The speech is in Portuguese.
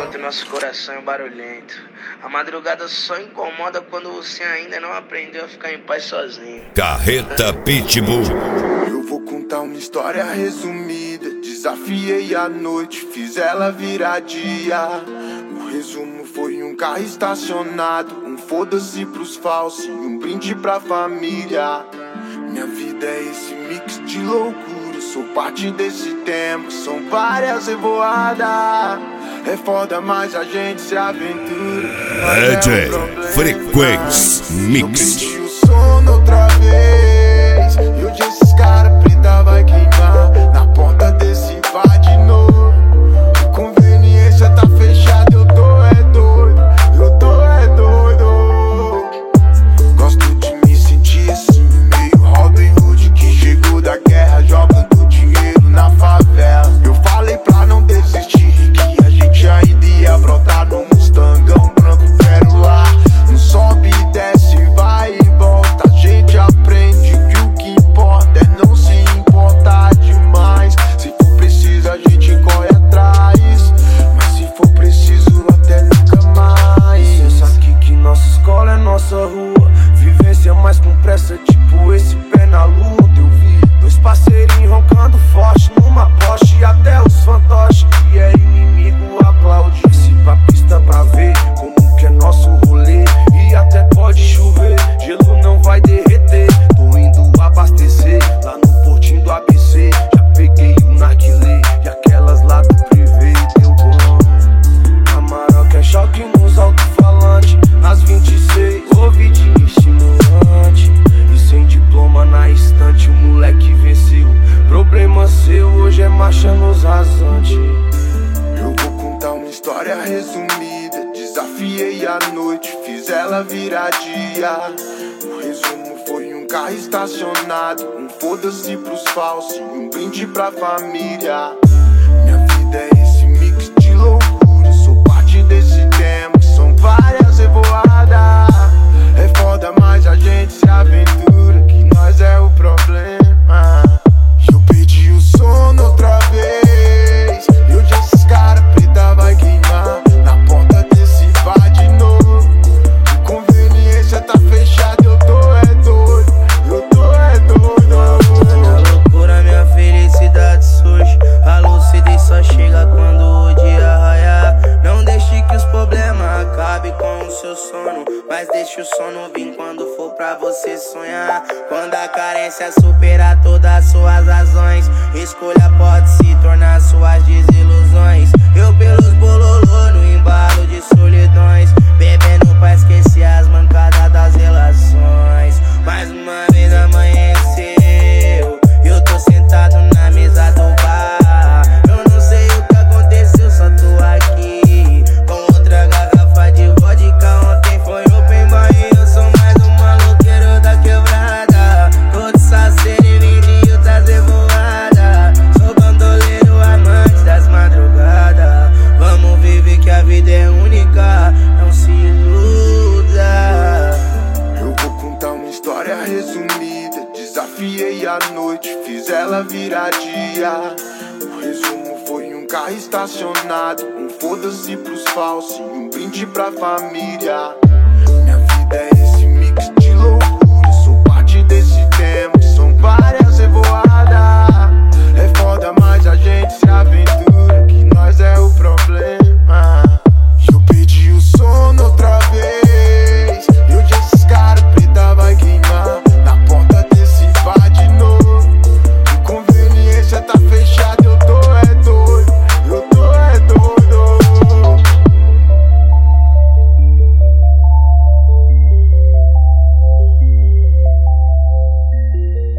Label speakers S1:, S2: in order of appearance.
S1: Ontem nosso coração é barulhento. A madrugada só incomoda quando você ainda não aprendeu a ficar em paz sozinho.
S2: Carreta Pitbull.
S3: Eu vou contar uma história resumida. Desafiei a noite, fiz ela virar dia. O resumo foi um carro estacionado, um foda-se pros falsos e um brinde pra família. Minha vida é esse mix de loucura, sou parte desse tempo, são várias revoadas. É foda, mas a gente se aventura.
S2: DJ Frequência Mix.
S3: Eu pedi o sono outra vez e hoje esses caras preta vai queimar na porta desse bar de novo. Conveniência tá fechada, eu tô é doido, eu tô é doido. Gosto de me sentir assim, meio Robin Hood que chegou da guerra jogando dinheiro na favela. Eu falei pra não desistir, que a gente ainda ia brotar no Mustangão branco pérola. Não sobe e desce, vai e volta, a gente aprende que o que importa é não se importar demais. Se for preciso a gente corre atrás, mas se for preciso até nunca mais. Pensa aqui que nossa escola é nossa rua, vivência mais com pressa, tipo esse pé na lua. Eu vi dois parceirinhos roncando forte numa Porsche, e até os fantoches que é inimigo aplaude. Se pra pista pra ver como que é nosso rolê, e até pode chover, gelo não vai derreter. Tô indo abastecer lá no portinho do ABC. Já peguei um narguilé e aquelas lá do privê, deu bom. Amarok é choque nos alto-falantes, nas 26, ouvidinho estimulante. E sem diploma na estante, o moleque venceu. Problema seu, hoje é marcha nos rasantes. Eu vou contar uma história resumida. Desafiei a noite, fiz ela virar dia. O resumo foi um carro estacionado, um foda-se pros falsos e um brinde pra família. Minha vida é esse mix de loucura, sou parte desse tempo, são várias revoadas. É foda, mas a gente se aventura, que nós é o problema. Eu pedi o sono outra vez e hoje esses caras preta vai queimar na porta desse bar de novo. Conveniência tá fechada, eu tô é doido, eu tô é doido.
S4: Minha loucura, minha felicidade surge, a lucidez só chega quando o dia raiar. Não deixe que os problemas acabem com o seu sono, mas deixe o sono vir quando for pra você sonhar. Quando a carência superar todas as suas razões, escolha pode se tornar suas desilusões. Eu pelos bololô no embalo de solidões, bebendo pra esquecer as mancadas das relações. Mais uma vez amanheceu, eu tô sentado na mesa do bar. Eu não sei o que aconteceu, só tô aqui com outra garrafa de vodka. Ontem foi open bar e eu sou mais um maloqueiro da quebrada. Tô de saceiro e vendinho tá revoada. Sou bandoleiro, amante das madrugadas. Vamos viver que a vida é única, não se iluda.
S3: Eu vou contar uma história resumida. Desafiei a noite, fiz ela virar dia. O resumo foi um carro estacionado, um foda-se pros falsos e um brinde pra família.